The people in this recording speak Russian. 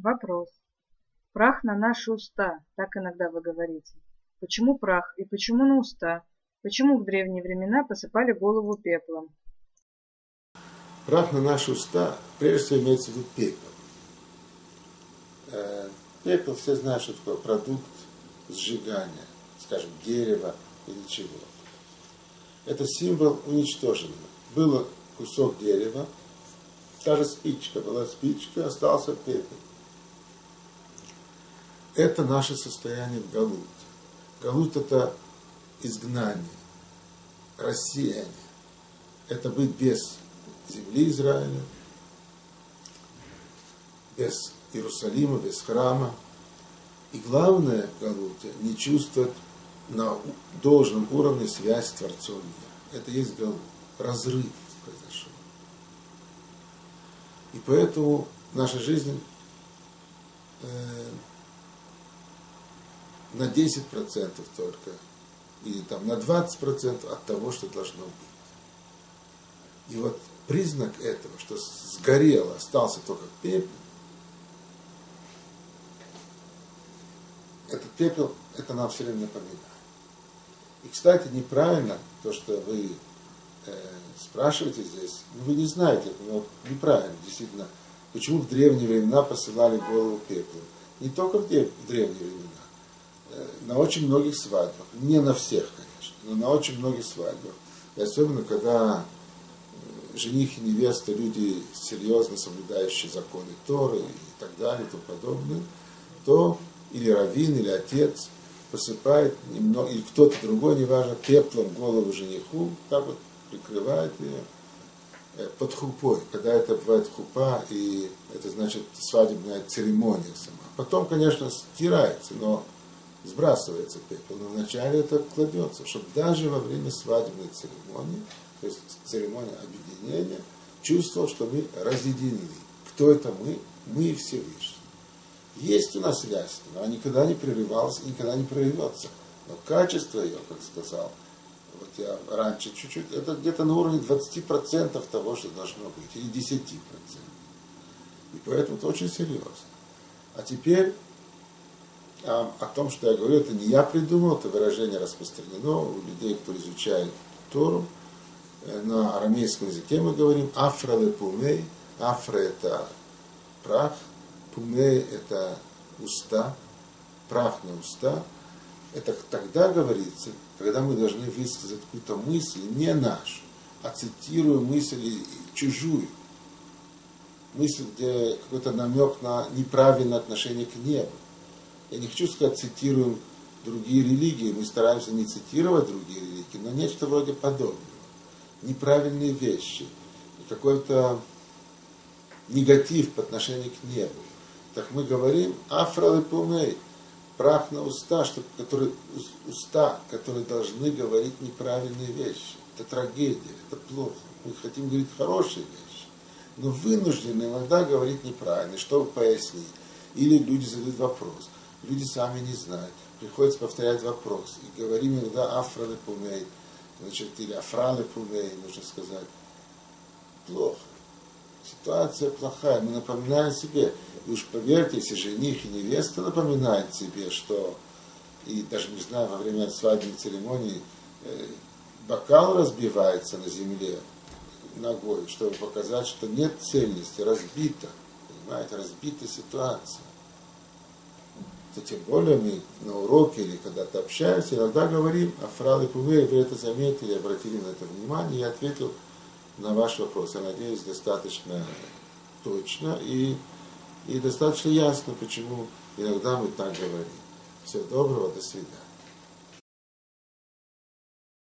Вопрос. Прах на наши уста, так иногда вы говорите. Почему прах и почему на уста? Почему в древние времена посыпали голову пеплом? Прах на наши уста, прежде всего, имеется в виду пепел. Пепел, все знают, что такое продукт сжигания, скажем, дерева или чего. Это символ уничтоженного. Был кусок дерева, та же спичка, была спичка, остался пепел. Это наше состояние в галут. Галут – это изгнание, рассеяние. Это быть без земли Израиля, без Иерусалима, без храма. И главное в галуте – не чувствовать на должном уровне связь с Творцом мира. Это есть галут. Разрыв произошел. И поэтому наша жизнь на 10% только, или там на 20% от того, что должно быть. И вот признак этого, что сгорело, остался только пепел, этот пепел, это нам все время напоминает. И, кстати, неправильно то, что вы спрашиваете здесь, вы не знаете, но неправильно, действительно, почему в древние времена посылали голову пеплом. Не только в древние времена. На очень многих свадьбах, не на всех, конечно, но на очень многих свадьбах. И особенно, когда жених и невеста, люди серьезно соблюдающие законы Торы и так далее, и тому подобное, то или раввин, или отец посыпает немного, или кто-то другой, неважно, пеплом голову жениху, так вот прикрывает ее под хупой, когда это бывает хупа, и это значит свадебная церемония сама. Потом, конечно, стирается, но сбрасывается пепел, но вначале это кладется, чтобы даже во время свадебной церемонии, то есть церемония объединения, чувствовал, что мы разъединены. Кто это мы? Мы и Всевышний. Есть у нас связь, но она никогда не прерывалась и никогда не прервется. Но качество ее, как сказал, вот я раньше чуть-чуть, это где-то на уровне 20% того, что должно быть, или 10%. И поэтому это очень серьезно. А теперь о том, что я говорю, это не я придумал, это выражение распространено у людей, кто изучает Тору. На арамейском языке мы говорим афра ле пумей. Афра – это прах, пумей – это уста, прах на уста. Это тогда говорится, когда мы должны высказать какую-то мысль, не нашу, а цитируя мысль чужую. Мысль, где какой-то намек на неправильное отношение к небу. Я не хочу сказать, цитируем другие религии, мы стараемся не цитировать другие религии, но нечто вроде подобного. Неправильные вещи, какой-то негатив по отношению к небу. Так мы говорим, афра ле пумей, прах на уста, уста, которые должны говорить неправильные вещи. Это трагедия, это плохо. Мы хотим говорить хорошие вещи, но вынуждены иногда говорить неправильно, чтобы пояснить. Или люди задают вопрос. Люди сами не знают. Приходится повторять вопрос. И говорим иногда афра ле пумей, значит, или афра ле пумей, нужно сказать. Плохо. Ситуация плохая. Мы напоминаем себе. И уж поверьте, если жених и невеста напоминают себе, что, и даже не знаю, во время свадебной церемонии бокал разбивается на земле ногой, чтобы показать, что нет цельности, разбита. Понимаете, разбита ситуация. То тем более мы на уроке или когда-то общаемся, иногда говорим афра ле пумей, вы это заметили, обратили на это внимание, я ответил на ваш вопрос. Я надеюсь, достаточно точно и достаточно ясно, почему иногда мы так говорим. Всего доброго, до свидания.